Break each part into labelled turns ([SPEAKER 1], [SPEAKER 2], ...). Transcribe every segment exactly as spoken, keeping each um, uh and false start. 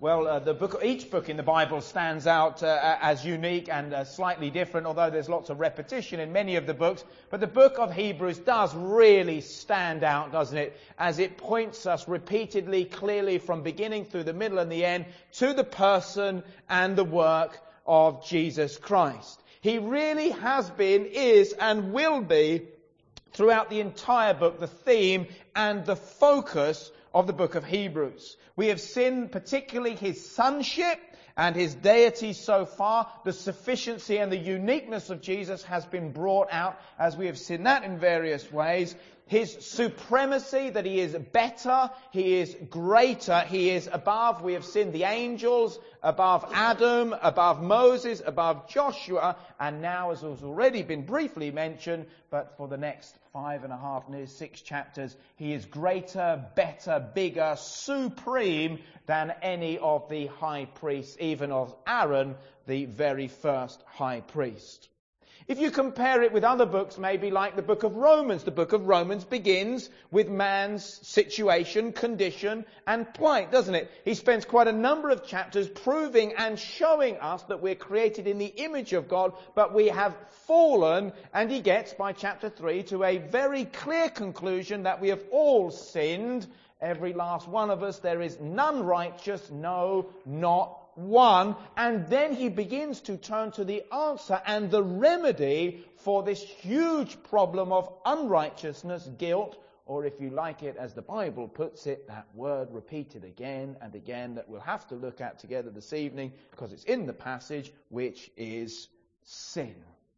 [SPEAKER 1] Well, uh, the book, each book in the Bible stands out uh, as unique and uh, slightly different, although there's lots of repetition in many of the books. But the book of Hebrews does really stand out, doesn't it? As it points us repeatedly, clearly from beginning through the middle and the end to the person and the work of Jesus Christ. He really has been, is and will be throughout the entire book the theme and the focus of the book of Hebrews. We have seen particularly his sonship and his deity so far. The sufficiency and the uniqueness of Jesus has been brought out as we have seen that in various ways. His supremacy, that he is better, he is greater, he is above. We have seen the angels, above Adam, above Moses, above Joshua, and now, as has already been briefly mentioned, but for the next five and a half, near six chapters, he is greater, better, bigger, supreme than any of the high priests, even of Aaron, the very first high priest. If you compare it with other books, maybe like the book of Romans, the book of Romans begins with man's situation, condition, and plight, doesn't it? He spends quite a number of chapters proving and showing us that we're created in the image of God, but we have fallen, and he gets, by chapter three, to a very clear conclusion that we have all sinned, every last one of us. There is none righteous, no, not one. And then he begins to turn to the answer and the remedy for this huge problem of unrighteousness, guilt, or if you like it, as the Bible puts it, that word repeated again and again that we'll have to look at together this evening because it's in the passage, which is sin.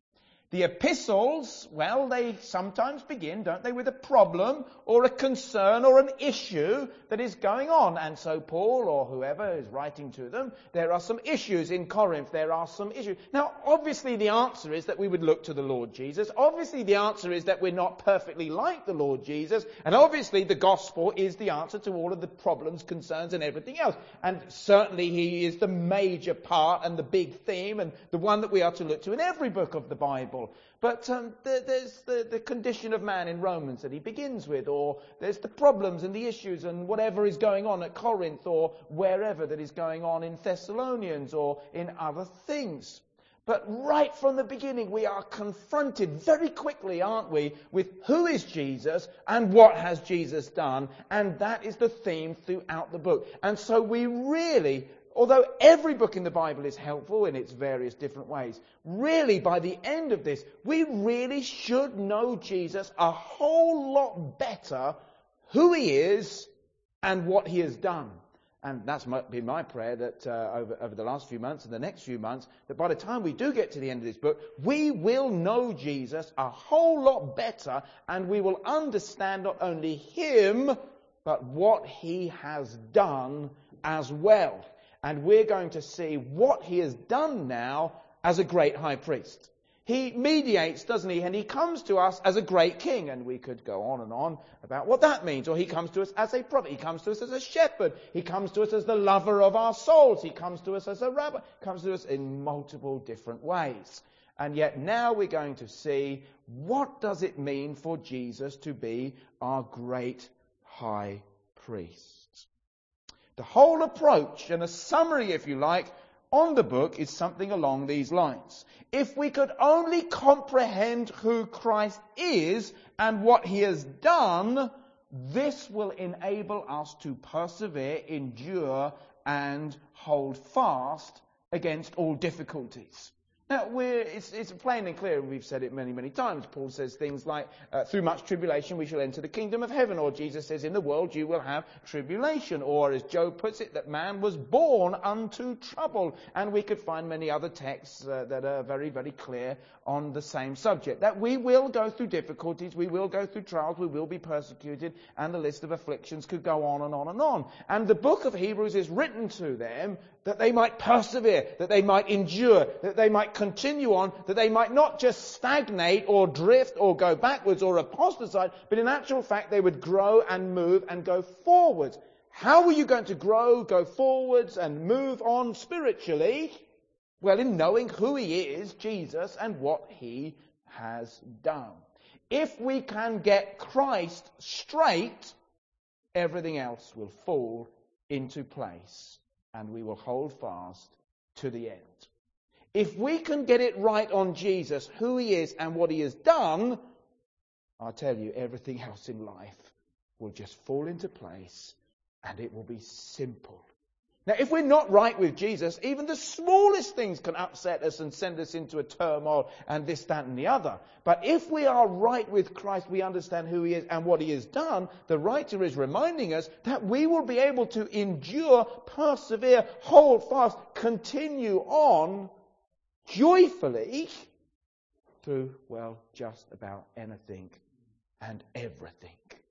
[SPEAKER 1] The epistles, well, they sometimes begin, don't they, with a problem or a concern or an issue that is going on. And so Paul or whoever is writing to them, there are some issues in Corinth. There are some issues. Now, obviously the answer is that we would look to the Lord Jesus. Obviously the answer is that we're not perfectly like the Lord Jesus. And obviously the gospel is the answer to all of the problems, concerns and everything else. And certainly he is the major part and the big theme and the one that we are to look to in every book of the Bible. But um, there, there's the, the condition of man in Romans that he begins with, or there's the problems and the issues and whatever is going on at Corinth or wherever that is going on in Thessalonians or in other things. But right from the beginning we are confronted very quickly, aren't we, with who is Jesus and what has Jesus done, and that is the theme throughout the book. And so we really, although every book in the Bible is helpful in its various different ways, really by the end of this, we really should know Jesus a whole lot better, who he is and what he has done. And that's been my prayer that uh, over, over the last few months and the next few months, that by the time we do get to the end of this book, we will know Jesus a whole lot better and we will understand not only him, but what he has done as well. And we're going to see what he has done now as a great high priest. He mediates, doesn't he? And he comes to us as a great king. And we could go on and on about what that means. Or he comes to us as a prophet. He comes to us as a shepherd. He comes to us as the lover of our souls. He comes to us as a rabbi. He comes to us in multiple different ways. And yet now we're going to see, what does it mean for Jesus to be our great high priest? The whole approach, and a summary, if you like, on the book is something along these lines. If we could only comprehend who Christ is and what he has done, this will enable us to persevere, endure, and hold fast against all difficulties. Now, we're, it's, it's plain and clear, we've said it many, many times. Paul says things like, uh, through much tribulation we shall enter the kingdom of heaven. Or Jesus says, in the world you will have tribulation. Or as Job puts it, that man was born unto trouble. And we could find many other texts uh, that are very, very clear on the same subject. That we will go through difficulties, we will go through trials, we will be persecuted, and the list of afflictions could go on and on and on. And the book of Hebrews is written to them that they might persevere, that they might endure, that they might continue on, that they might not just stagnate or drift or go backwards or apostatize, but in actual fact they would grow and move and go forward. How are you going to grow, go forwards and move on spiritually? Well, in knowing who he is, Jesus, and what he has done. If we can get Christ straight, everything else will fall into place. and we will hold fast to the end. If we can get it right on Jesus, who he is and what he has done, I tell you, everything else in life will just fall into place and it will be simple. Now, if we're not right with Jesus, even the smallest things can upset us and send us into a turmoil and this, that and the other. But if we are right with Christ, we understand who he is and what he has done, the writer is reminding us that we will be able to endure, persevere, hold fast, continue on joyfully through, well, just about anything and everything.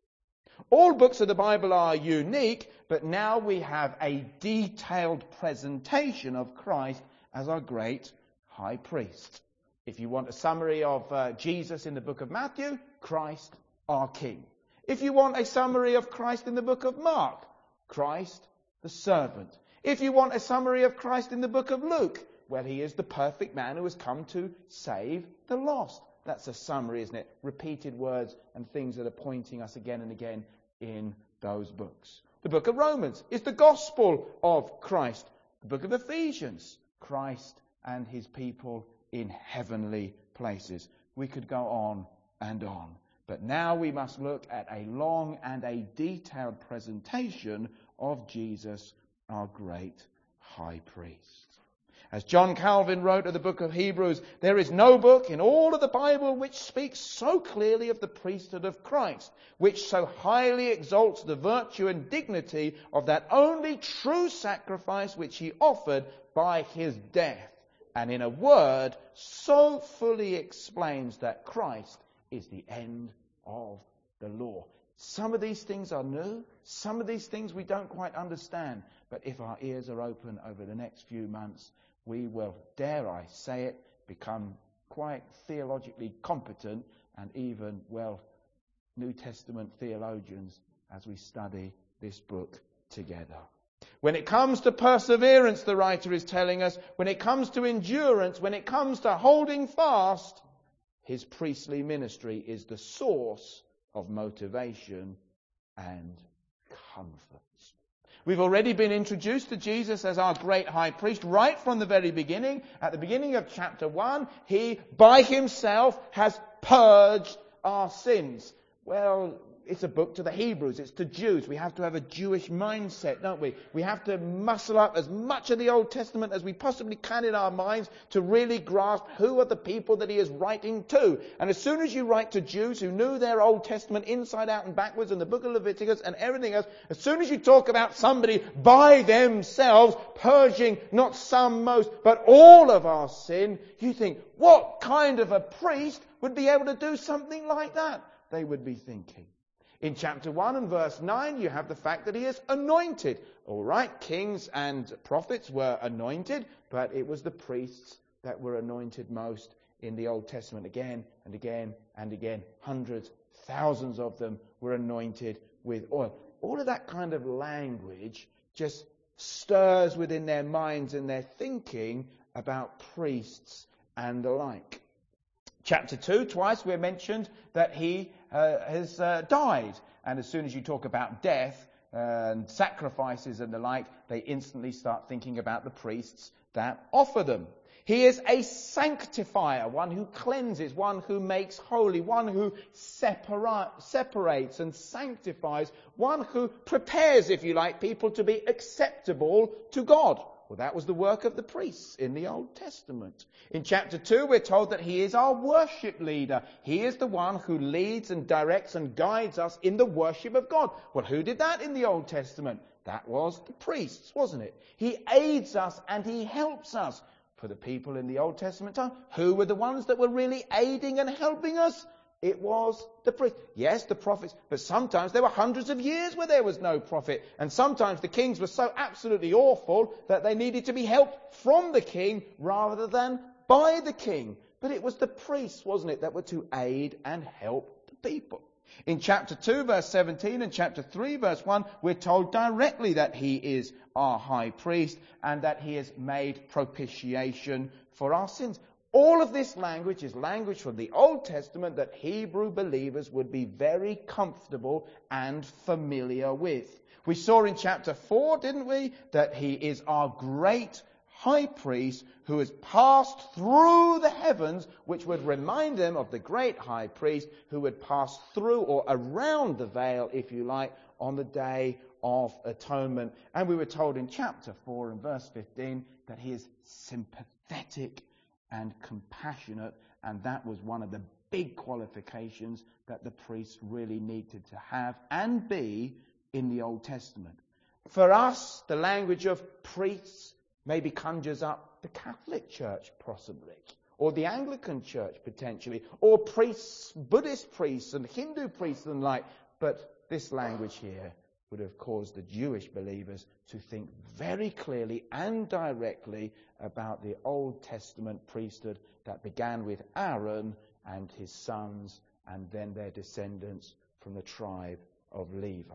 [SPEAKER 1] All books of the Bible are unique, but now we have a detailed presentation of Christ as our great high priest. If you want a summary of uh, Jesus in the book of Matthew, Christ our King. If you want a summary of Christ in the book of Mark, Christ the servant. If you want a summary of Christ in the book of Luke, well, he is the perfect man who has come to save the lost. That's a summary, isn't it? Repeated words and things that are pointing us again and again in those books. The book of Romans is the gospel of Christ. The book of Ephesians, Christ and his people in heavenly places. We could go on and on. But now we must look at a long and a detailed presentation of Jesus, our great high priest. As John Calvin wrote in the book of Hebrews, there is no book in all of the Bible which speaks so clearly of the priesthood of Christ, which so highly exalts the virtue and dignity of that only true sacrifice which he offered by his death, and in a word, so fully explains that Christ is the end of the law. Some of these things are new, some of these things we don't quite understand, but if our ears are open over the next few months, we will, dare I say it, become quite theologically competent and even, well, New Testament theologians as we study this book together. When it comes to perseverance, the writer is telling us, when it comes to endurance, when it comes to holding fast, his priestly ministry is the source of motivation and comfort. We've already been introduced to Jesus as our great high priest right from the very beginning. At the beginning of chapter one, he by himself has purged our sins. Well, it's a book to the Hebrews, it's to Jews. We have to have a Jewish mindset, don't we? We have to muscle up as much of the Old Testament as we possibly can in our minds to really grasp who are the people that he is writing to. And as soon as you write to Jews who knew their Old Testament inside out and backwards and the book of Leviticus and everything else, as soon as you talk about somebody by themselves purging not some, most, but all of our sin, you think, what kind of a priest would be able to do something like that? They would be thinking. In chapter one and verse nine, you have the fact that he is anointed. All right, kings and prophets were anointed, but it was the priests that were anointed most in the Old Testament. Again and again and again. Hundreds, thousands of them were anointed with oil. All of that kind of language just stirs within their minds and their thinking about priests and the like. Chapter two, twice we're mentioned that he uh, has uh, died. And as soon as you talk about death and sacrifices and the like, they instantly start thinking about the priests that offer them. He is a sanctifier, one who cleanses, one who makes holy, one who separa- separates and sanctifies, one who prepares, if you like, people to be acceptable to God. Well, that was the work of the priests in the Old Testament. In chapter two, we're told that he is our worship leader. He is the one who leads and directs and guides us in the worship of God. Well, who did that in the Old Testament? That was the priests, wasn't it? He aids us and he helps us. For the people in the Old Testament time, who were the ones that were really aiding and helping us? It was the priest. Yes, the prophets, but sometimes there were hundreds of years where there was no prophet. And sometimes the kings were so absolutely awful that they needed to be helped from the king rather than by the king. But it was the priests, wasn't it, that were to aid and help the people. In chapter two, verse seventeen, and chapter three, verse one, we're told directly that he is our high priest and that he has made propitiation for our sins. All of this language is language from the Old Testament that Hebrew believers would be very comfortable and familiar with. We saw in chapter four, didn't we, that he is our great high priest who has passed through the heavens, which would remind them of the great high priest who would pass through or around the veil, if you like, on the day of atonement. And we were told in chapter four and verse fifteen that he is sympathetic and compassionate, and that was one of the big qualifications that the priests really needed to have and be in the Old Testament. For us, the language of priests maybe conjures up the Catholic Church, possibly, or the Anglican Church, potentially, or priests, Buddhist priests and Hindu priests and like. But this language here would have caused the Jewish believers to think very clearly and directly about the Old Testament priesthood that began with Aaron and his sons and then their descendants from the tribe of Levi.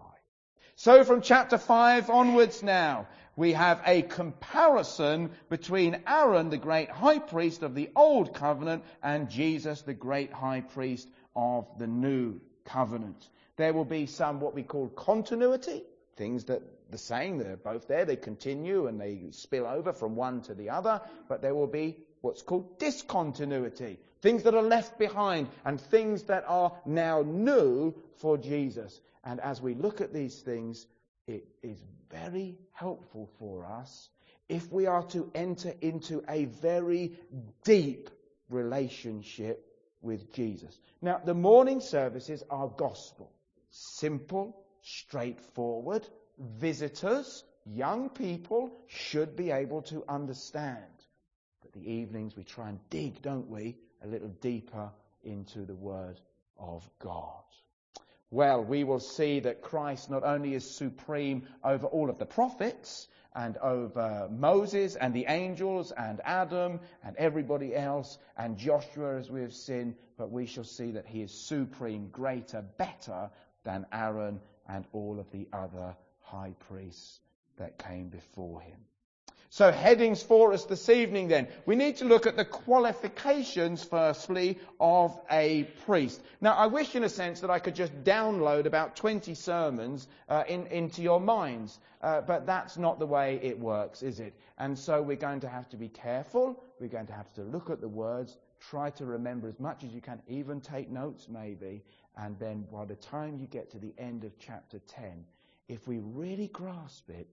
[SPEAKER 1] So from chapter five onwards now, we have a comparison between Aaron, the great high priest of the Old Covenant, and Jesus, the great high priest of the New Covenant. There will be some what we call continuity, things that the same, they're both there, they continue and they spill over from one to the other, but there will be what's called discontinuity, things that are left behind and things that are now new for Jesus. And as we look at these things, it is very helpful for us if we are to enter into a very deep relationship with Jesus. Now, the morning services are gospel. Simple, straightforward. Visitors, young people, should be able to understand. But the evenings we try and dig, don't we, a little deeper into the Word of God. Well, we will see that Christ not only is supreme over all of the prophets and over Moses and the angels and Adam and everybody else and Joshua as we have seen, but we shall see that he is supreme, greater, better than Aaron and all of the other high priests that came before him. So headings for us this evening then. We need to look at the qualifications, firstly, of a priest. Now, I wish in a sense that I could just download about twenty sermons uh, in, into your minds. Uh, but that's not the way it works, is it? And so we're going to have to be careful. We're going to have to look at the words, try to remember as much as you can, even take notes maybe. And then by the time you get to the end of chapter ten, if we really grasp it,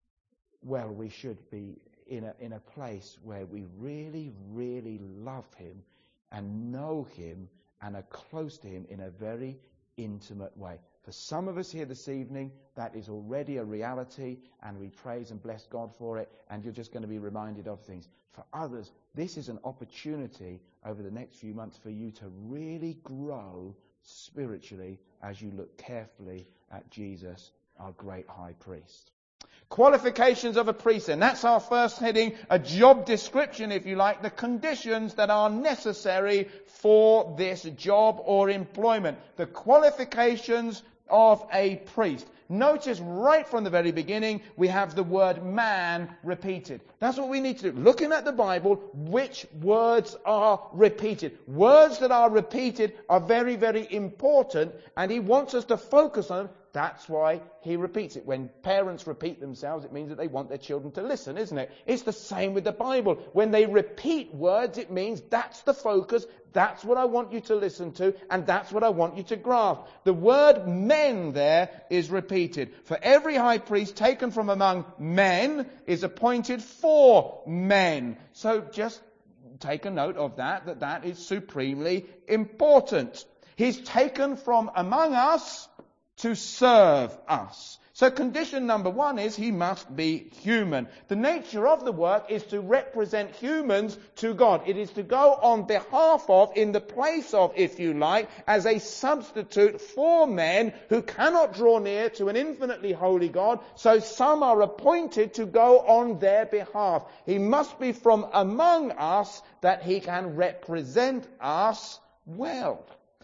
[SPEAKER 1] well, we should be in a, in a place where we really, really love him and know him and are close to him in a very intimate way. For some of us here this evening, that is already a reality, and we praise and bless God for it, and you're just going to be reminded of things. For others, this is an opportunity over the next few months for you to really grow spiritually as you look carefully at Jesus, our great high priest. Qualifications of a priest, and that's our first heading, a job description, if you like, the conditions that are necessary for this job or employment. The qualifications of a priest. Notice right from the very beginning, we have the word man repeated. That's what we need to do. Looking at the Bible, which words are repeated. Words that are repeated are very, very important, and he wants us to focus on them. That's why he repeats it. When parents repeat themselves, it means that they want their children to listen, isn't it? It's the same with the Bible. When they repeat words, it means that's the focus, that's what I want you to listen to, and that's what I want you to grasp. The word men there is repeated. For every high priest taken from among men is appointed for men. So just take a note of that, that that is supremely important. He's taken from among us to serve us. So condition number one is he must be human. The nature of the work is to represent humans to God. It is to go on behalf of, in the place of, if you like, as a substitute for men who cannot draw near to an infinitely holy God. So some are appointed to go on their behalf. He must be from among us that he can represent us well.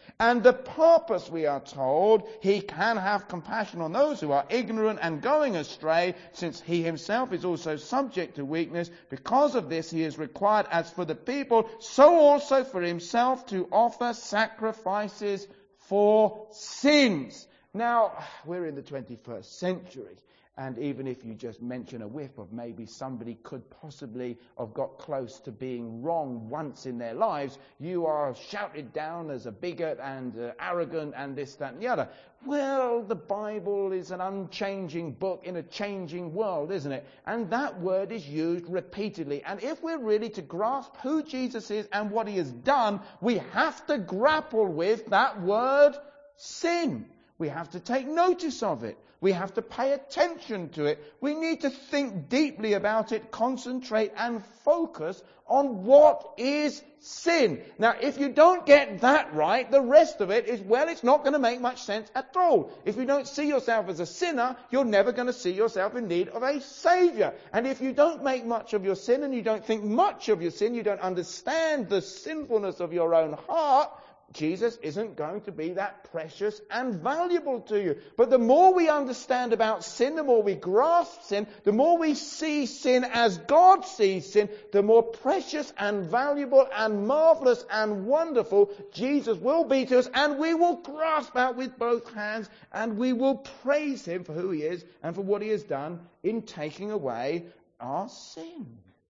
[SPEAKER 2] And the purpose, we are told, he can have compassion on those who are ignorant and going astray, since he himself is also subject to weakness. Because of this, he is required, as for the people, so also for himself, to offer sacrifices for sins. Now, we're in the twenty-first century. And even if you just mention a whiff of maybe somebody could possibly have got close to being wrong once in their lives, you are shouted down as a bigot and uh, arrogant and this, that and the other. Well, the Bible is an unchanging book in a changing world, isn't it? And that word is used repeatedly. And if we're really to grasp who Jesus is and what he has done, we have to grapple with that word sin. We have to take notice of it. We have to pay attention to it. We need to think deeply about it, concentrate and focus on what is sin. Now, if you don't get that right, the rest of it is, well, it's not going to make much sense at all. If you don't see yourself as a sinner, you're never going to see yourself in need of a Saviour. And if you don't make much of your sin and you don't think much of your sin, you don't understand the sinfulness of your own heart, Jesus isn't going to be that precious and valuable to you. But the more we understand about sin, the more we grasp sin, the more we see sin as God sees sin, the more precious and valuable and marvelous and wonderful Jesus will be to us. And we will grasp that with both hands and we will praise him for who he is and for what he has done in taking away our sin.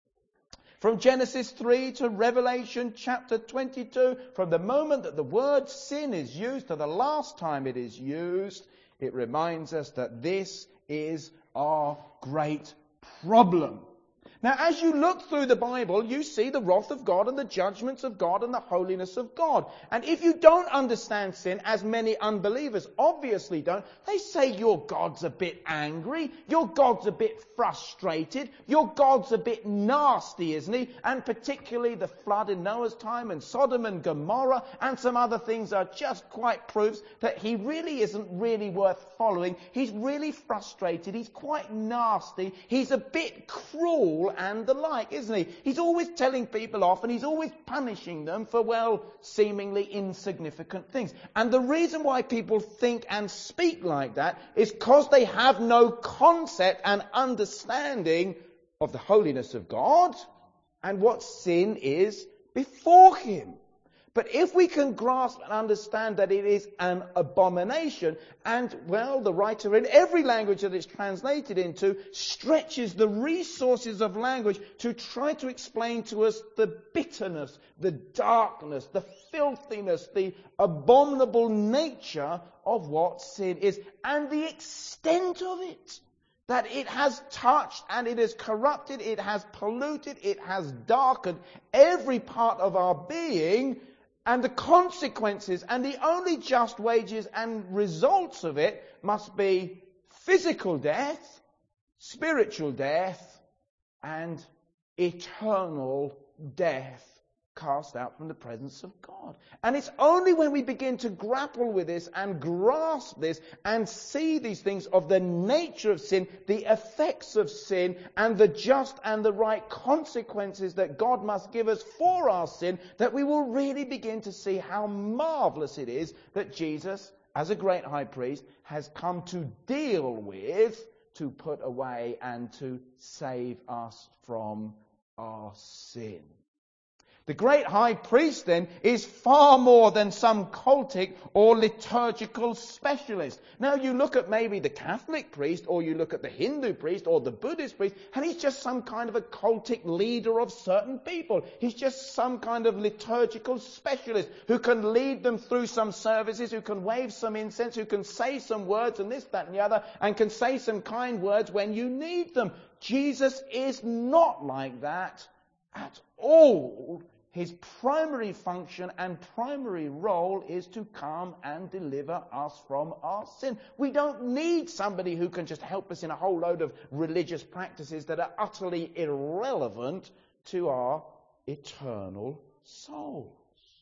[SPEAKER 2] From Genesis three to Revelation chapter twenty-two, from the moment that the word sin is used to the last time it is used, it reminds us that this is our great problem. Now, as you look through the Bible, you see the wrath of God and the judgments of God and the holiness of God. And if you don't understand sin, as many unbelievers obviously don't, they say your God's a bit angry, your God's a bit frustrated, your God's a bit nasty, isn't he? And particularly the flood in Noah's time and Sodom and Gomorrah and some other things are just quite proofs that he really isn't really worth following. He's really frustrated, he's quite nasty, he's a bit cruel and the like, isn't he? He's always telling people off and he's always punishing them for, well, seemingly insignificant things. And the reason why people think and speak like that is because they have no concept and understanding of the holiness of God and what sin is before him. But if we can grasp and understand that it is an abomination, and, well, the writer in every language that it's translated into stretches the resources of language to try to explain to us the bitterness, the darkness, the filthiness, the abominable nature of what sin is, and the extent of it. That it has touched and it has corrupted, it has polluted, it has darkened every part of our being, and the consequences and the only just wages and results of it must be physical death, spiritual death, and eternal death cast out from the presence of God. And it's only when we begin to grapple with this and grasp this and see these things of the nature of sin, the effects of sin, and the just and the right consequences that God must give us for our sin, that we will really begin to see how marvelous it is that Jesus, as a great high priest, has come to deal with, to put away and to save us from our sin. The great high priest, then, is far more than some cultic or liturgical specialist. Now, you look at maybe the Catholic priest, or you look at the Hindu priest, or the Buddhist priest, and he's just some kind of a cultic leader of certain people. He's just some kind of liturgical specialist who can lead them through some services, who can wave some incense, who can say some words and this, that, and the other, and can say some kind words when you need them. Jesus is not like that at all. His primary function and primary role is to come and deliver us from our sin. We don't need somebody who can just help us in a whole load of religious practices that are utterly irrelevant to our eternal souls.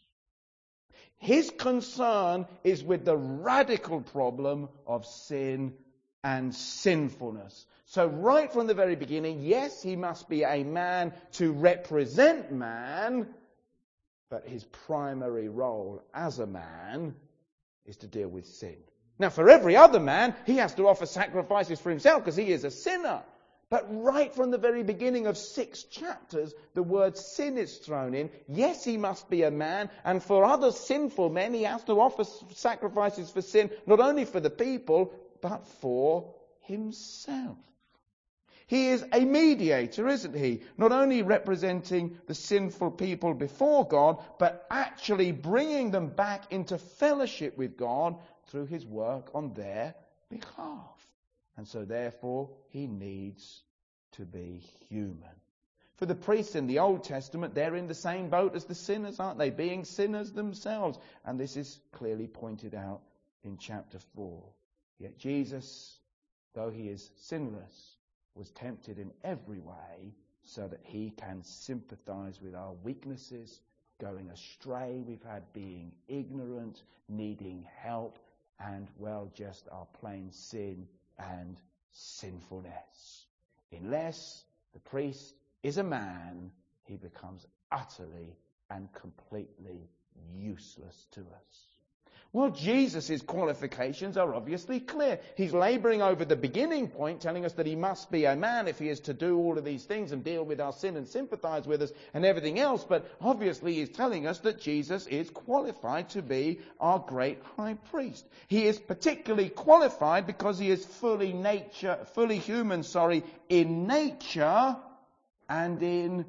[SPEAKER 2] His concern is with the radical problem of sin and sinfulness. So right from the very beginning, yes, he must be a man to represent man, but his primary role as a man is to deal with sin. Now, for every other man, he has to offer sacrifices for himself because he is a sinner. But right from the very beginning of six chapters, the word sin is thrown in. Yes, he must be a man, and for other sinful men, he has to offer sacrifices for sin, not only for the people, but for himself. He is a mediator, isn't he? Not only representing the sinful people before God, but actually bringing them back into fellowship with God through his work on their behalf. And so therefore, he needs to be human. For the priests in the Old Testament, they're in the same boat as the sinners, aren't they? Being sinners themselves. And this is clearly pointed out in chapter four. Yet Jesus, though he is sinless, was tempted in every way so that he can sympathize with our weaknesses, going astray we've had, being ignorant, needing help, and, well, just our plain sin and sinfulness. Unless the priest is a man, he becomes utterly and completely useless to us. Well, Jesus' qualifications are obviously clear. He's labouring over the beginning point, telling us that he must be a man if he is to do all of these things and deal with our sin and sympathise with us and everything else. But obviously he's telling us that Jesus is qualified to be our great high priest. He is particularly qualified because he is fully nature, fully human, sorry, in nature and in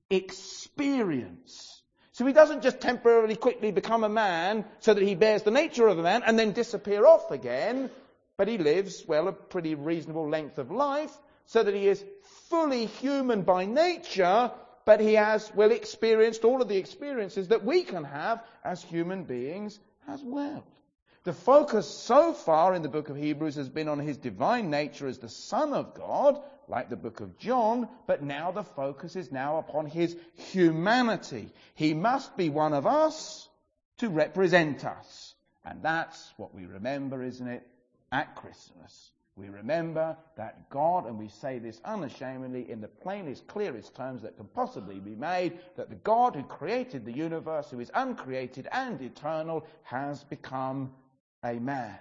[SPEAKER 2] experience. So he doesn't just temporarily quickly become a man so that he bears the nature of a man and then disappear off again, but he lives, well, a pretty reasonable length of life so that he is fully human by nature, but he has, well, experienced all of the experiences that we can have as human beings as well. The focus so far in the book of Hebrews has been on his divine nature as the Son of God, like the book of John, but now the focus is now upon his humanity. He must be one of us to represent us. And that's what we remember, isn't it, at Christmas. We remember that God, and we say this unashamedly in the plainest, clearest terms that can possibly be made, that the God who created the universe, who is uncreated and eternal, has become a man.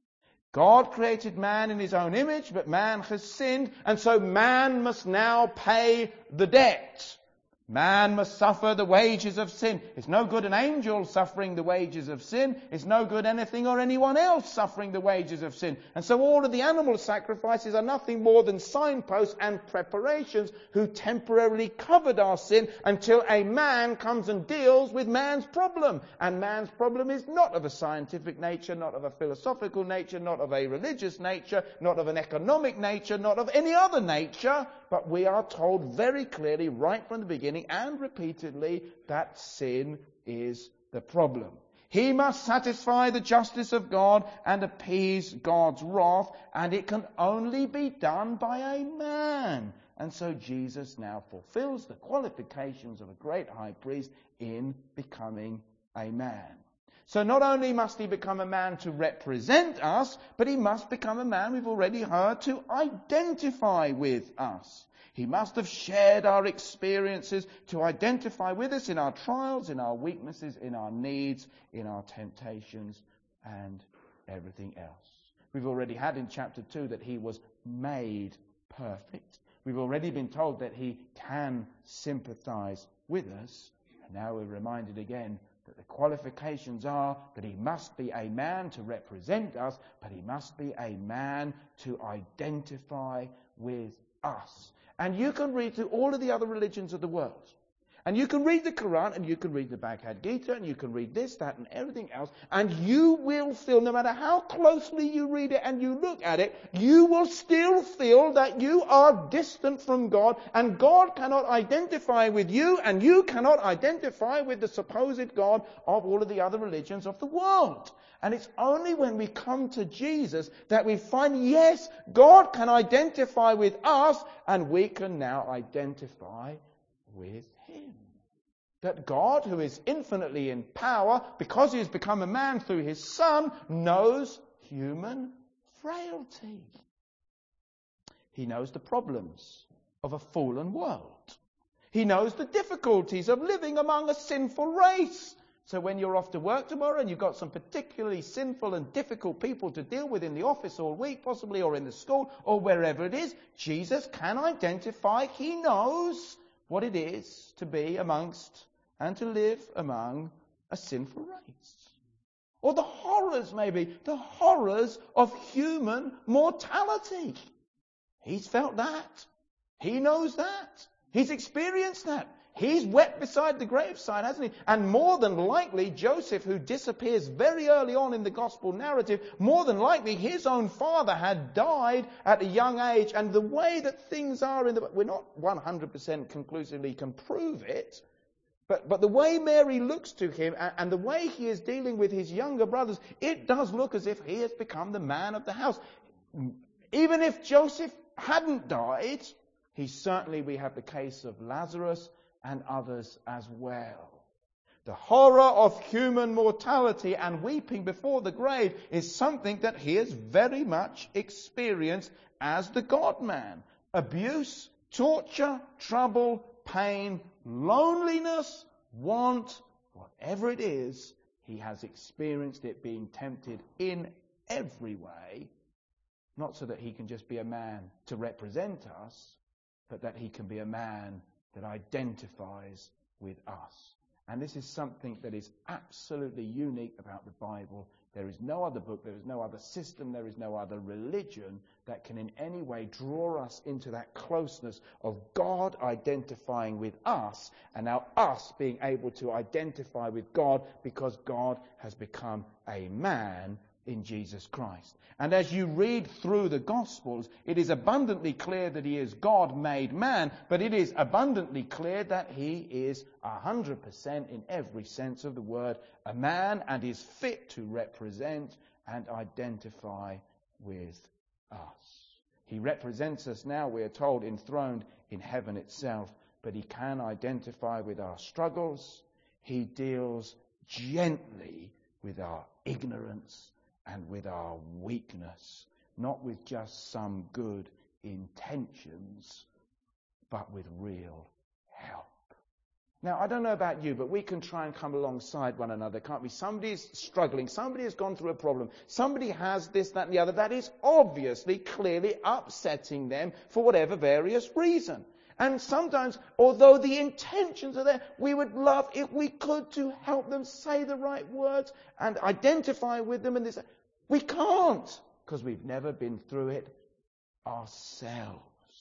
[SPEAKER 2] God created man in his own image, but man has sinned, and so man must now pay the debt. Man must suffer the wages of sin. It's no good an angel suffering the wages of sin. It's no good anything or anyone else suffering the wages of sin. And so all of the animal sacrifices are nothing more than signposts and preparations who temporarily covered our sin until a man comes and deals with man's problem. And man's problem is not of a scientific nature, not of a philosophical nature, not of a religious nature, not of an economic nature, not of any other nature. But we are told very clearly right from the beginning and repeatedly that sin is the problem. He must satisfy the justice of God and appease God's wrath, and it can only be done by a man. And so Jesus now fulfills the qualifications of a great high priest in becoming a man. So not only must he become a man to represent us, but he must become a man, we've already heard, to identify with us. He must have shared our experiences to identify with us in our trials, in our weaknesses, in our needs, in our temptations, and everything else. We've already had in chapter two that he was made perfect. We've already been told that he can sympathize with us. And now we're reminded again that the qualifications are that he must be a man to represent us, but he must be a man to identify with us. And you can read through all of the other religions of the world. And you can read the Quran, and you can read the Bhagavad Gita, and you can read this, that, and everything else, and you will feel, no matter how closely you read it and you look at it, you will still feel that you are distant from God, and God cannot identify with you, and you cannot identify with the supposed God of all of the other religions of the world. And it's only when we come to Jesus that we find, yes, God can identify with us, and we can now identify with him. That God, who is infinitely in power, because he has become a man through his Son, knows human frailty. He knows the problems of a fallen world. He knows the difficulties of living among a sinful race. So when you're off to work tomorrow and you've got some particularly sinful and difficult people to deal with in the office all week, possibly, or in the school, or wherever it is, Jesus can identify, he knows what it is to be amongst and to live among a sinful race. Or the horrors, maybe, the horrors of human mortality. He's felt that. He knows that. He's experienced that. He's wept beside the graveside, hasn't he? And more than likely, Joseph, who disappears very early on in the gospel narrative, more than likely his own father had died at a young age. And the way that things are in the... We're not one hundred percent conclusively can prove it. But, but the way Mary looks to him and, and the way he is dealing with his younger brothers, it does look as if he has become the man of the house. Even if Joseph hadn't died, he certainly, we have the case of Lazarus and others as well. The horror of human mortality and weeping before the grave is something that he has very much experienced as the God-man. Abuse, torture, trouble, pain, loneliness, want, whatever it is, he has experienced it, being tempted in every way, not so that he can just be a man to represent us, but that he can be a man that identifies with us. And this is something that is absolutely unique about the Bible. There is no other book, there is no other system, there is no other religion that can in any way draw us into that closeness of God identifying with us, and now us being able to identify with God because God has become a man in Jesus Christ. And as you read through the Gospels, it is abundantly clear that he is God made man, but it is abundantly clear that he is one hundred percent in every sense of the word a man and is fit to represent and identify with us. He represents us now, we are told, enthroned in heaven itself, but he can identify with our struggles. He deals gently with our ignorance and with our weakness, not with just some good intentions, but with real help. Now, I don't know about you, but we can try and come alongside one another, can't we? Somebody's struggling, somebody has gone through a problem, somebody has this, that and the other, that is obviously, clearly upsetting them for whatever various reason. And sometimes, although the intentions are there, we would love, if we could, to help them say the right words and identify with them. And this, we can't, because we've never been through it ourselves.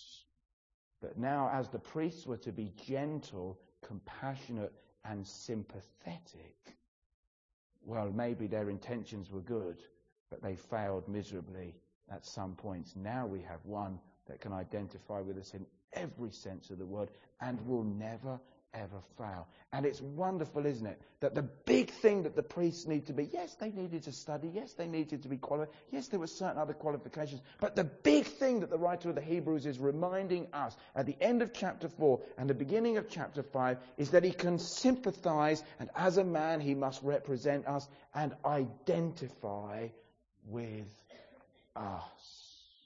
[SPEAKER 2] But now, as the priests were to be gentle, compassionate, and sympathetic, well, maybe their intentions were good, but they failed miserably at some points. Now we have one that can identify with us in every sense of the word and will never, ever fail. And it's wonderful, isn't it, that the big thing that the priests need to be, yes, they needed to study, yes, they needed to be qualified, yes, there were certain other qualifications, but the big thing that the writer of the Hebrews is reminding us at the end of chapter four and the beginning of chapter five is that he can sympathize, and as a man he must represent us and identify with us.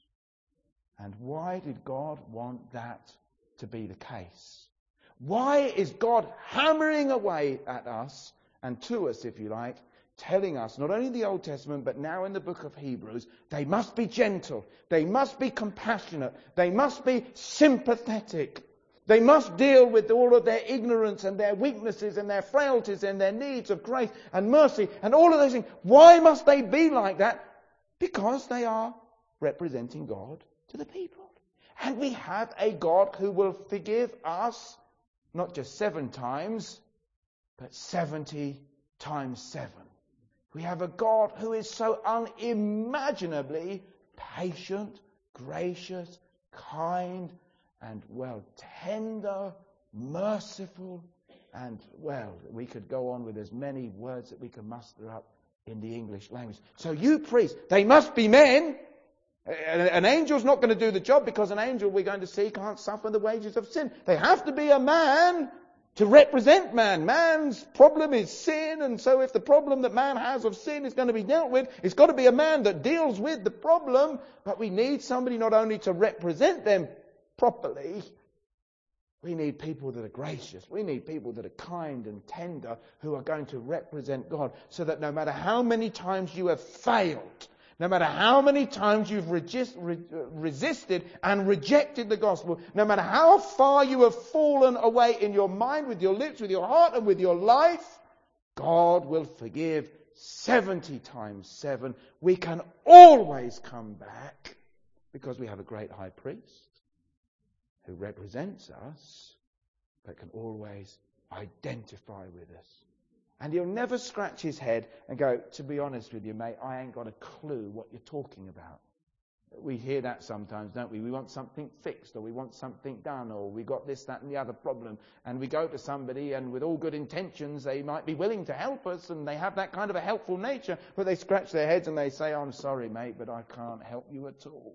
[SPEAKER 2] And why did God want that to be the case? Why is God hammering away at us, and to us, if you like, telling us, not only in the Old Testament, but now in the book of Hebrews, they must be gentle, they must be compassionate, they must be sympathetic, they must deal with all of their ignorance and their weaknesses and their frailties and their needs of grace and mercy and all of those things. Why must they be like that? Because they are representing God to the people. And we have a God who will forgive us not just seven times, but seventy times seven. We have a God who is so unimaginably patient, gracious, kind, and, well, tender, merciful, and, well, we could go on with as many words that we can muster up in the English language. So you priests, they must be men. An angel's not going to do the job, because an angel, we're going to see, can't suffer the wages of sin. They have to be a man to represent man. Man's problem is sin, and so if the problem that man has of sin is going to be dealt with, it's got to be a man that deals with the problem. But we need somebody not only to represent them properly, We need people that are gracious. We need people that are kind and tender who are going to represent God, so that no matter how many times you have failed, no matter how many times you've resist, re, resisted and rejected the gospel, no matter how far you have fallen away in your mind, with your lips, with your heart and with your life, God will forgive seventy times seven. We can always come back because we have a great high priest who represents us, but can always identify with us. And he'll never scratch his head and go, to be honest with you, mate, I ain't got a clue what you're talking about. We hear that sometimes, don't we? We want something fixed, or we want something done, or we got this, that and the other problem. And we go to somebody, and with all good intentions, they might be willing to help us, and they have that kind of a helpful nature, but they scratch their heads and they say, I'm sorry, mate, but I can't help you at all.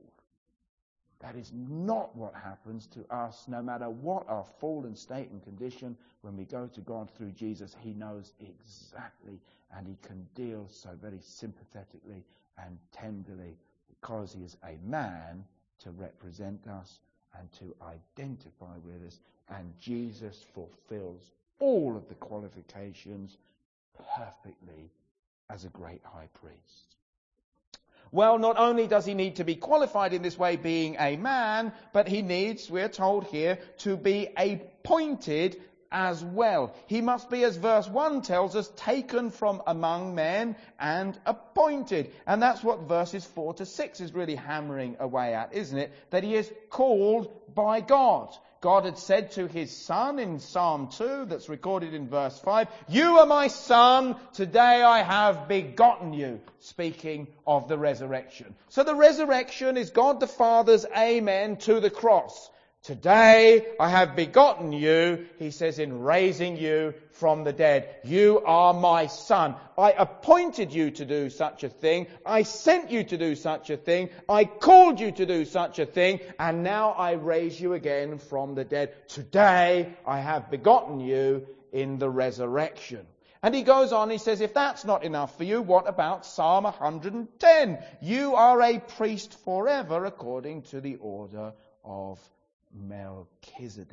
[SPEAKER 2] That is not what happens to us, no matter what our fallen state and condition. When we go to God through Jesus, he knows exactly, and he can deal so very sympathetically and tenderly, because he is a man to represent us and to identify with us. And Jesus fulfills all of the qualifications perfectly as a great high priest. Well, not only does he need to be qualified in this way, being a man, but he needs, we're told here, to be appointed as well. He must be, as verse one tells us, taken from among men and appointed. And that's what verses four to six is really hammering away at, isn't it? That he is called by God. God had said to his son in Psalm two, that's recorded in verse five, you are my son, today I have begotten you, speaking of the resurrection. So the resurrection is God the Father's amen to the cross. Today I have begotten you, he says, in raising you from the dead. You are my son. I appointed you to do such a thing. I sent you to do such a thing. I called you to do such a thing. And now I raise you again from the dead. Today I have begotten you in the resurrection. And he goes on, he says, if that's not enough for you, what about Psalm one hundred ten? You are a priest forever according to the order of Melchizedek.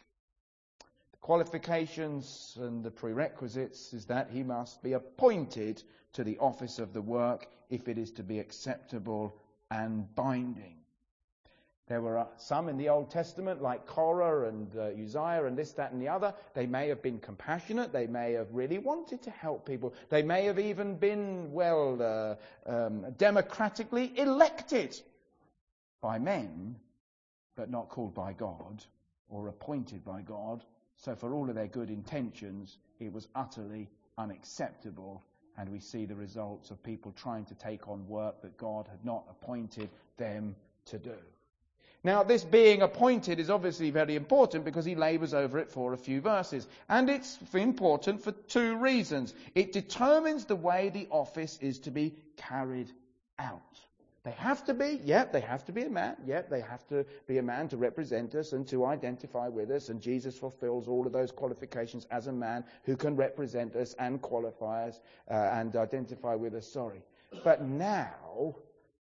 [SPEAKER 2] The qualifications and the prerequisites is that he must be appointed to the office of the work if it is to be acceptable and binding. There were some in the Old Testament, like Korah and uh, Uzziah and this, that and the other. They may have been compassionate. They may have really wanted to help people. They may have even been, well, uh, um, democratically elected by men, but not called by God or appointed by God. So for all of their good intentions, it was utterly unacceptable. And we see the results of people trying to take on work that God had not appointed them to do. Now, this being appointed is obviously very important because he labours over it for a few verses. And it's important for two reasons. It determines the way the office is to be carried out. They have to be, yep, they have to be a man, yep, they have to be a man to represent us and to identify with us, and Jesus fulfills all of those qualifications as a man who can represent us and qualify us uh, and identify with us, sorry. But now,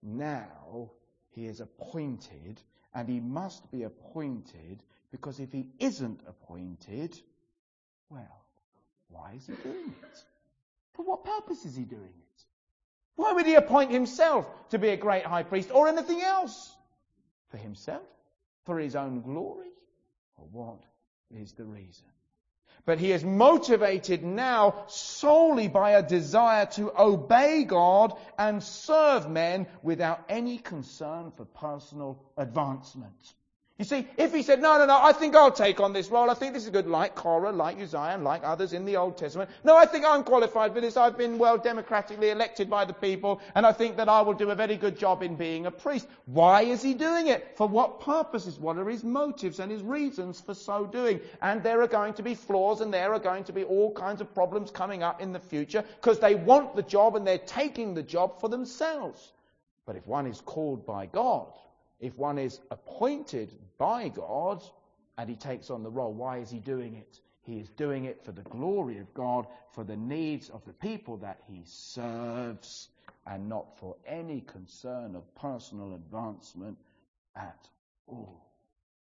[SPEAKER 2] now, he is appointed, and he must be appointed, because if he isn't appointed, well, why is he doing it? For what purpose is he doing it? Why would he appoint himself to be a great high priest or anything else? For himself? For his own glory? Or what is the reason? But he is motivated now solely by a desire to obey God and serve men without any concern for personal advancement. You see, if he said, no, no, no, I think I'll take on this role. I think this is good, like Korah, like Uzziah, and like others in the Old Testament. No, I think I'm qualified for this. I've been well democratically elected by the people, and I think that I will do a very good job in being a priest. Why is he doing it? For what purposes? What are his motives and his reasons for so doing? And there are going to be flaws, and there are going to be all kinds of problems coming up in the future, because they want the job and they're taking the job for themselves. But if one is called by God, if one is appointed by God and he takes on the role, why is he doing it? He is doing it for the glory of God, for the needs of the people that he serves, and not for any concern of personal advancement at all.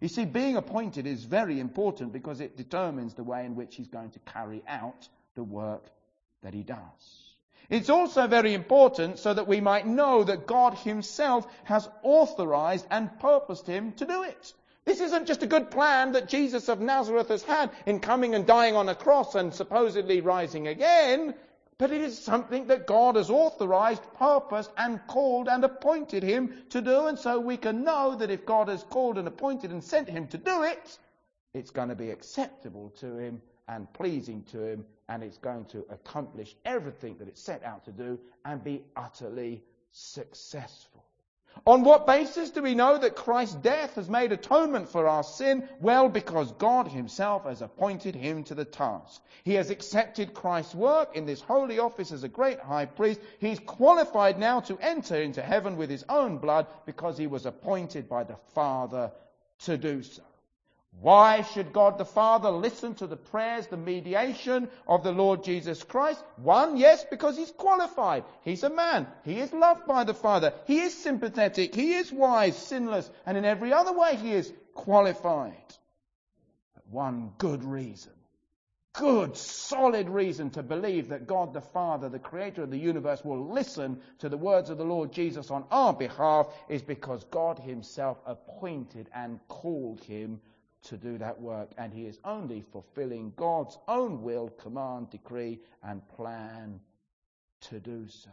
[SPEAKER 2] You see, being appointed is very important because it determines the way in which he's going to carry out the work that he does. It's also very important so that we might know that God himself has authorized and purposed him to do it. This isn't just a good plan that Jesus of Nazareth has had in coming and dying on a cross and supposedly rising again, but it is something that God has authorized, purposed and called and appointed him to do. And so we can know that if God has called and appointed and sent him to do it, it's going to be acceptable to him and pleasing to him, and it's going to accomplish everything that it's set out to do and be utterly successful. On what basis do we know that Christ's death has made atonement for our sin? Well, because God himself has appointed him to the task. He has accepted Christ's work in this holy office as a great high priest. He's qualified now to enter into heaven with his own blood because he was appointed by the Father to do so. Why should God the Father listen to the prayers, the mediation of the Lord Jesus Christ? One, yes, because he's qualified. He's a man. He is loved by the Father. He is sympathetic. He is wise, sinless, and in every other way he is qualified. But one good reason, good, solid reason to believe that God the Father, the creator of the universe, will listen to the words of the Lord Jesus on our behalf is because God himself appointed and called him to do that work, and he is only fulfilling God's own will, command, decree, and plan to do so.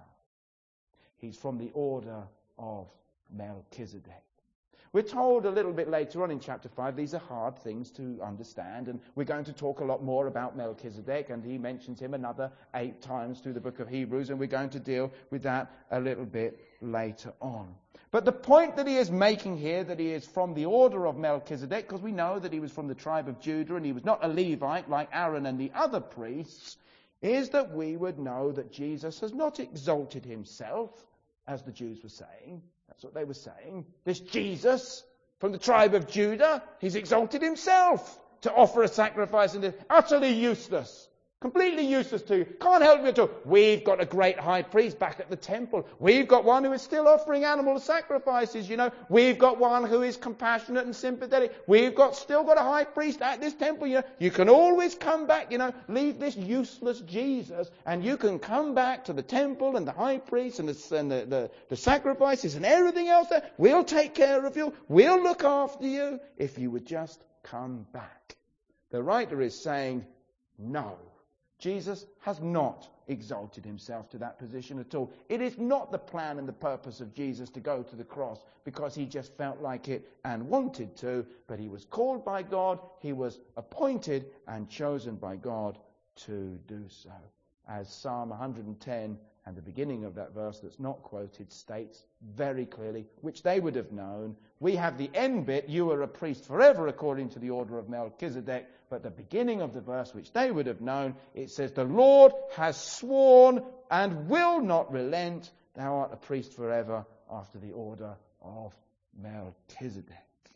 [SPEAKER 2] He's from the order of Melchizedek. We're told a little bit later on in chapter five, these are hard things to understand, and we're going to talk a lot more about Melchizedek, and he mentions him another eight times through the book of Hebrews, and we're going to deal with that a little bit later on. But the point that he is making here, that he is from the order of Melchizedek, because we know that he was from the tribe of Judah and he was not a Levite like Aaron and the other priests, is that we would know that Jesus has not exalted himself, as the Jews were saying. That's what they were saying. This Jesus from the tribe of Judah, he's exalted himself to offer a sacrifice, and it's utterly useless. Completely useless to you. Can't help you at all. We've got a great high priest back at the temple. We've got one who is still offering animal sacrifices, you know. We've got one who is compassionate and sympathetic. We've got still got a high priest at this temple, you know. You can always come back, you know. Leave this useless Jesus and you can come back to the temple and the high priest and the, and the, the, the sacrifices and everything else there. We'll take care of you. We'll look after you if you would just come back. The writer is saying, no. Jesus has not exalted himself to that position at all. It is not the plan and the purpose of Jesus to go to the cross because he just felt like it and wanted to, but he was called by God, he was appointed and chosen by God to do so. As Psalm one hundred ten and the beginning of that verse that's not quoted states very clearly, which they would have known. We have the end bit, you are a priest forever according to the order of Melchizedek, but the beginning of the verse, which they would have known, it says, the Lord has sworn and will not relent. Thou art a priest forever after the order of Melchizedek.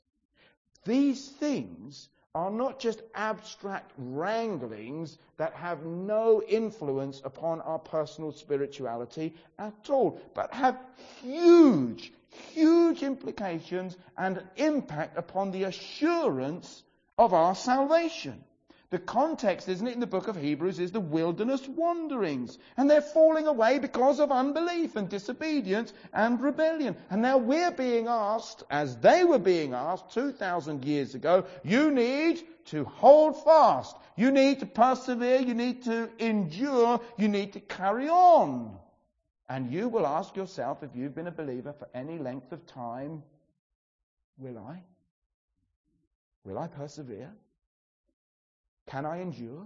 [SPEAKER 2] These things are not just abstract wranglings that have no influence upon our personal spirituality at all, but have huge, huge implications and impact upon the assurance of our salvation. The context, isn't it, in the book of Hebrews is the wilderness wanderings. And they're falling away because of unbelief and disobedience and rebellion. And now we're being asked, as they were being asked two thousand years ago, you need to hold fast. You need to persevere. You need to endure. You need to carry on. And you will ask yourself, if you've been a believer for any length of time, will I? Will I persevere? Can I endure?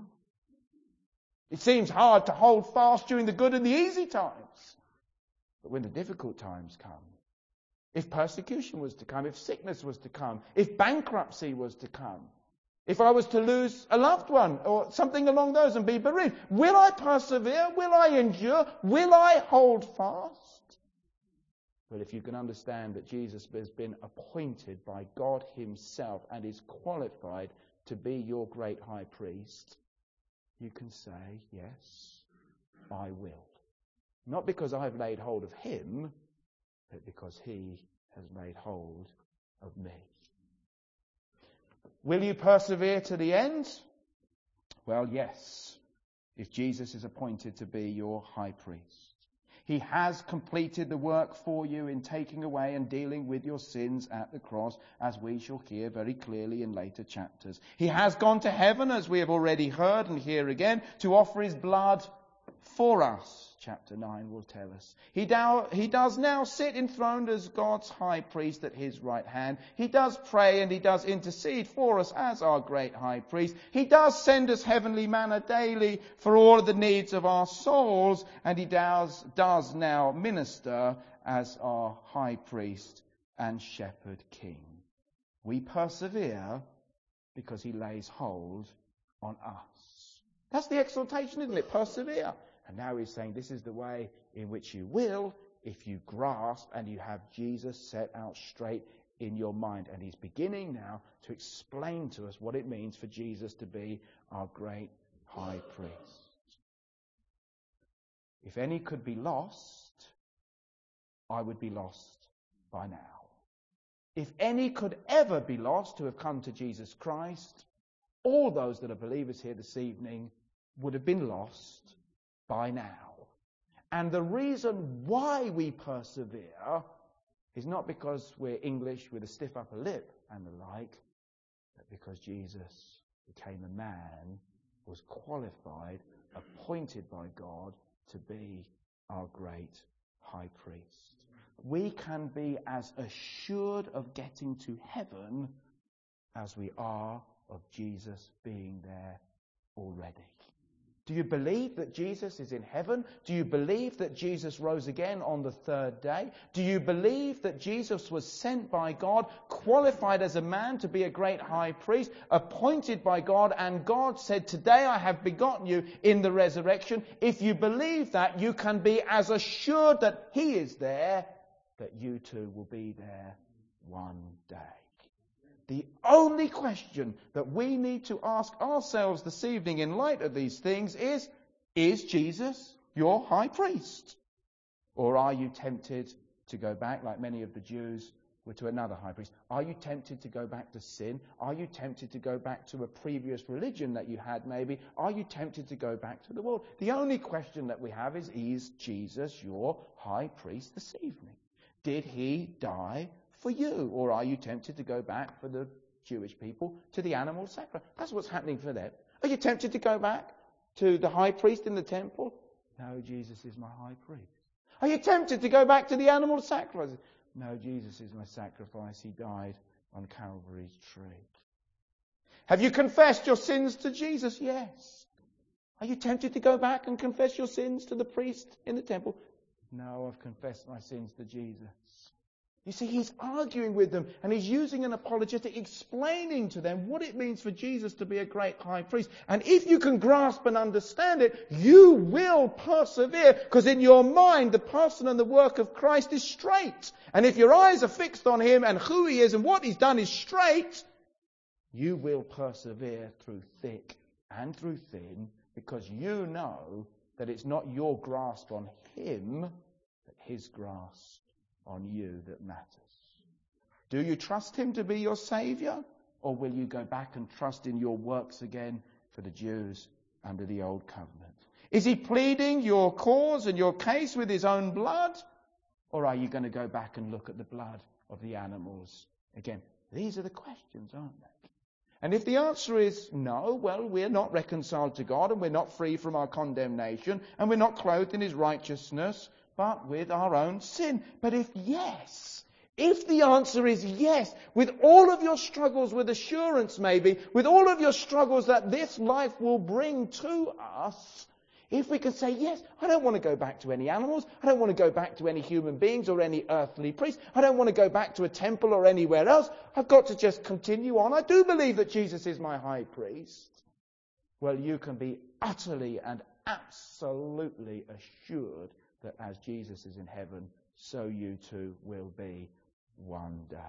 [SPEAKER 2] It seems hard to hold fast during the good and the easy times. But when the difficult times come, if persecution was to come, if sickness was to come, if bankruptcy was to come, if I was to lose a loved one or something along those and be bereaved, will I persevere? Will I endure? Will I hold fast? Well, if you can understand that Jesus has been appointed by God himself and is qualified to be your great high priest, you can say, yes, I will. Not because I've laid hold of him, but because he has laid hold of me. Will you persevere to the end? Well, yes, if Jesus is appointed to be your high priest. He has completed the work for you in taking away and dealing with your sins at the cross, as we shall hear very clearly in later chapters. He has gone to heaven, as we have already heard and hear again, to offer his blood for us. Chapter nine will tell us. He, dow- he does now sit enthroned as God's high priest at his right hand. He does pray and he does intercede for us as our great high priest. He does send us heavenly manna daily for all of the needs of our souls. And he does, does now minister as our high priest and shepherd king. We persevere because he lays hold on us. That's the exhortation, isn't it? Persevere. And now he's saying this is the way in which you will if you grasp and you have Jesus set out straight in your mind. And he's beginning now to explain to us what it means for Jesus to be our great high priest. If any could be lost, I would be lost by now. If any could ever be lost who have come to Jesus Christ, all those that are believers here this evening would have been lost by now. And the reason why we persevere is not because we're English with a stiff upper lip and the like, but because Jesus became a man, was qualified, appointed by God to be our great high priest. We can be as assured of getting to heaven as we are of Jesus being there already. Do you believe that Jesus is in heaven? Do you believe that Jesus rose again on the third day? Do you believe that Jesus was sent by God, qualified as a man to be a great high priest, appointed by God, and God said, "Today I have begotten you in the resurrection"? If you believe that, you can be as assured that he is there, that you too will be there one day. The only question that we need to ask ourselves this evening in light of these things is, is Jesus your high priest? Or are you tempted to go back, like many of the Jews were, to another high priest? Are you tempted to go back to sin? Are you tempted to go back to a previous religion that you had maybe? Are you tempted to go back to the world? The only question that we have is, is Jesus your high priest this evening? Did he die for you? Or are you tempted to go back, for the Jewish people, to the animal sacrifice? That's what's happening for them. Are you tempted to go back to the high priest in the temple? No, Jesus is my high priest. Are you tempted to go back to the animal sacrifice? No, Jesus is my sacrifice. He died on Calvary's tree. Have you confessed your sins to Jesus? Yes. Are you tempted to go back and confess your sins to the priest in the temple? No, I've confessed my sins to Jesus. You see, he's arguing with them, and he's using an apologetic, explaining to them what it means for Jesus to be a great high priest. And if you can grasp and understand it, you will persevere, because in your mind, the person and the work of Christ is straight. And if your eyes are fixed on him and who he is and what he's done is straight, you will persevere through thick and through thin, because you know that it's not your grasp on him, but his grasp on you that matters. Do you trust him to be your Saviour? Or will you go back and trust in your works again for the Jews under the old covenant? Is he pleading your cause and your case with his own blood? Or are you going to go back and look at the blood of the animals again? These are the questions, aren't they? And if the answer is no, well, we're not reconciled to God, and we're not free from our condemnation, and we're not clothed in his righteousness, but with our own sin. But if yes, if the answer is yes, with all of your struggles with assurance maybe, with all of your struggles that this life will bring to us, if we can say, yes, I don't want to go back to any animals, I don't want to go back to any human beings or any earthly priests, I don't want to go back to a temple or anywhere else, I've got to just continue on. I do believe that Jesus is my high priest. Well, you can be utterly and absolutely assured that as Jesus is in heaven, so you too will be one day.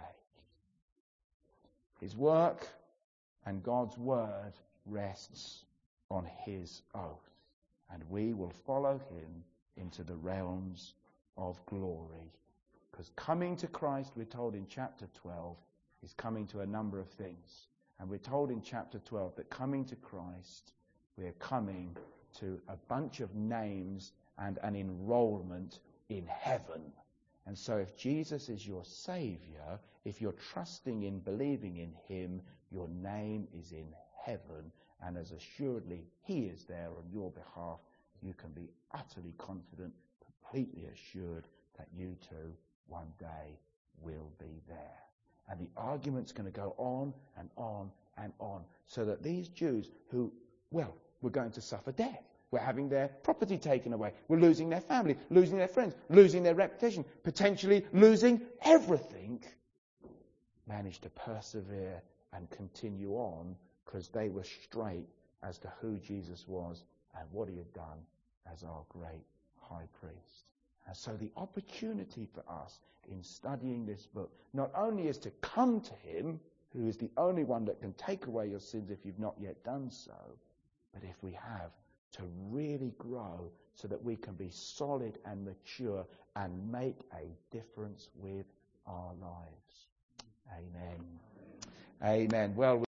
[SPEAKER 2] His work and God's word rests on his oath, and we will follow him into the realms of glory. Because coming to Christ, we're told in chapter twelve, is coming to a number of things. And we're told in chapter twelve that coming to Christ, we're coming to a bunch of names and an enrollment in heaven. And so if Jesus is your Saviour, if you're trusting in, believing in him, your name is in heaven. And as assuredly he is there on your behalf, you can be utterly confident, completely assured that you too one day will be there. And the argument's going to go on and on and on, so that these Jews who, well, were going to suffer death, were having their property taken away, were losing their family, losing their friends, losing their reputation, potentially losing everything, managed to persevere and continue on because they were straight as to who Jesus was and what he had done as our great high priest. And so the opportunity for us in studying this book not only is to come to him, who is the only one that can take away your sins if you've not yet done so, but if we have, to really grow so that we can be solid and mature and make a difference with our lives. Amen. Amen. Well,